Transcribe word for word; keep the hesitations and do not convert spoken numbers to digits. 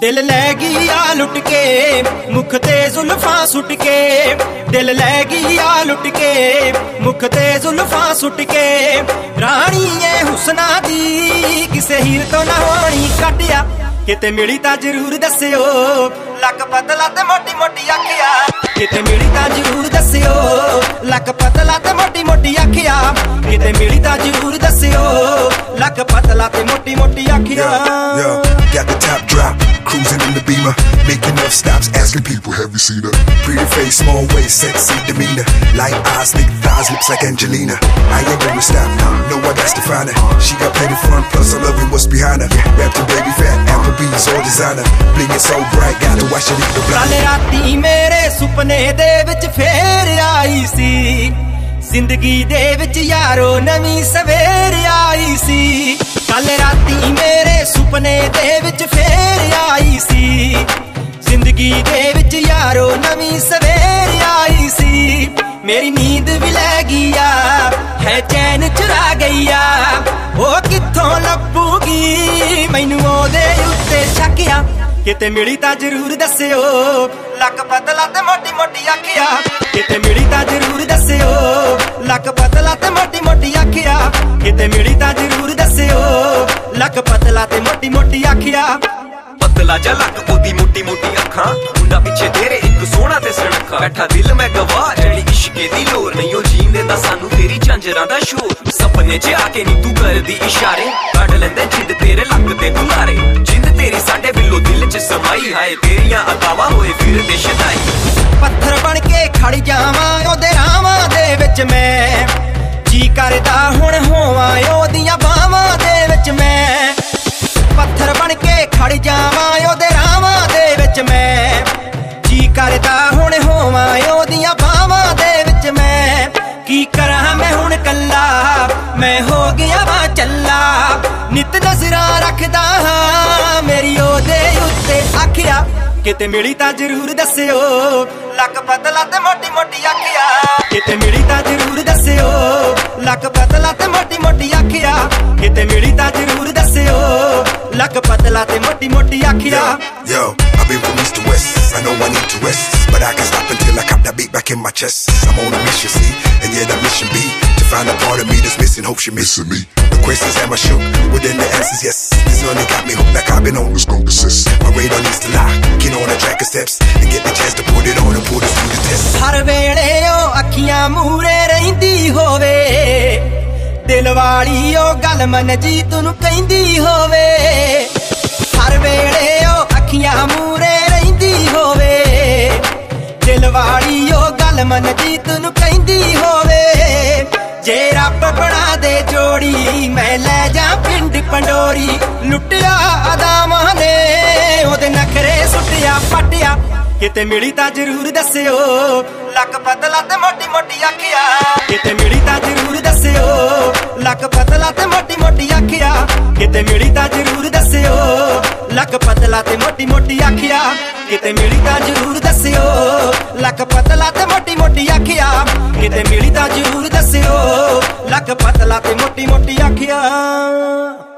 दिल लै गई आ लुट के मुख ते जुल्फां सुट के दिल लै गई आ लुट के मुख ते जुल्फां सुट के रानी ए हुस्ना दी किसे हीर तो ना होनी कटिया किते मिली तां जरूर दस्सियो लक पतला ते मोटी मोटी अखिया किते मिली तां जरूर दस्सियो लक पतला ते मोटी मोटी अखिया किते मिली तां जरूर दस्सियो लक पतला ते मोटी मोटी अखिया got the top drop cruising in the Beamer making enough stops asking people have you seen her pretty face small waist sexy demeanor light eyes thick thighs lips like Angelina I ain't gonna stop now no I got to find her she got plenty fun plus I love what's behind her wrapped in baby fat Applebee's all designer blinging so bright got to watch it in the blind कल राती मेरे सुपने दे विच फेर आई सी जिंदगी दे विच यारो नवीं सवेर आई सी कल राती मेरे सुपने दे विच फेर आई सी जिंदगी दे विच यारो नवीं सवेर आई सी मेरी नींद भी लै गईया है चैन चुरा गईया ओ कित्थों लभूगी मैनू ओदे उत्ते शक्या किते मिली तां जरूर दस्सियो लक पतला ते मोटी मोटी अखिया किते मिली तां जरूर दस्सियो लक पतला ते मोटी मोटी अखिया किते मिली तां जरूर दस्सियो लक पतला ते मोटी मोटी अखिया पतला जा लक ओदी मोटी मोटी अखां मुंडा पिछे तेरे एक सोहना ते सणखा बैठा दिल मैं गवा जड़ी इश्के दी लोर नहीं ओ जीन देंदा सानू तेरी झांजरां दा शोर सपने च आके नी तू करदी इशारे कढ लैंदे जिंद तेरे लक ते गुलारे जिंद तेरी साडे बिल्लो दिल च समाई हाय तेरियां अदावां होए फिर दे शदाई पत्थर बन के खड़ जावां ओदे रावां दे विच मैं जी करदा हुण होवां ओदियां बावां दे विच मैं पत्थर बन के खड़ जावां ओदे रावां दे विच मैं जी करदा हुण होवां ओदियां बावां दे विच मैं की करां मैं हुण कल्ला मैं हो गया वा चल्ला नित नजरां रखदा हां मेरी ओदे उत्ते अखिया किते मिली तां जरूर दस्सियो लक पतला ते मोटी मोटी अखिया किते मिली तां जरूर दस्सियो लक पतला ते मोटी मोटी अखिया किते मिली तां जरूर दस्सियो लक पतला ते मोटी मोटी अखिया Yo, I've been from east to west I know I need to rest But I can't stop until I cop that beat back in my chest I'm on a mission, see And yeah, that mission be To find a part of me that's missing Hope she missing me The questions am I shook Within the answers, yes This only got me hooked like I've been on Let's go persist My radar needs to lock Get on a track of steps And get the chance to put it on And put us through the test हर वेले ओ अखियां मूरे रहिंदी होवे दिल वाली ओ गल मन जीत नूं कहिंदी होवे हर वेले ओ अखियां मूरे रहिंदी होवे दिल वाली ओ गल मन जीत नूं कहिंदी होवे जे रब बना दे जोड़ी मैं लै जा पिंड पंडोरी लुटिया अदावां ने ओदे नखरे सुटिया पटिया किते मिली तां जरूर दस्सियो लक पतला ते मोटी मोटी अखिया किते मिली तां जरूर दस्सियो लक पतला ते मोटी मोटी अखिया किते मिली तां जरूर दस्सियो लक पतला ते मोटी मोटी अखिया किते मिली तां जरूर दस्सियो लक पतला ते मोटी मोटी अखिया किते मिली तां जरूर दस्सियो लक पतला ते मोटी मोटी अखिया।